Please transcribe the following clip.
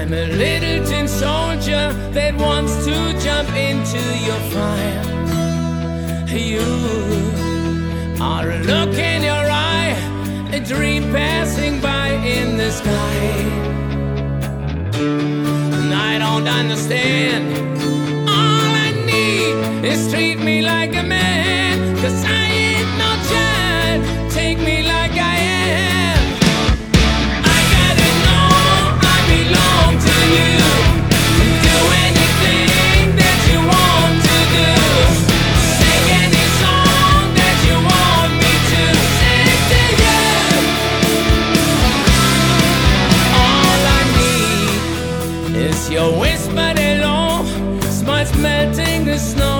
I'm a little tin soldier that wants to jump into your fire. You are a look in your eye, a dream passing by in the sky. And I don't understand. All I need is treat me like a man, 'cause I ain't no child. Take me like I am. I gotta know I belong to you. Do anything that you want to do. Sing any song that you want me to sing to you. All I need is your whispered hello, smiles melting the snow.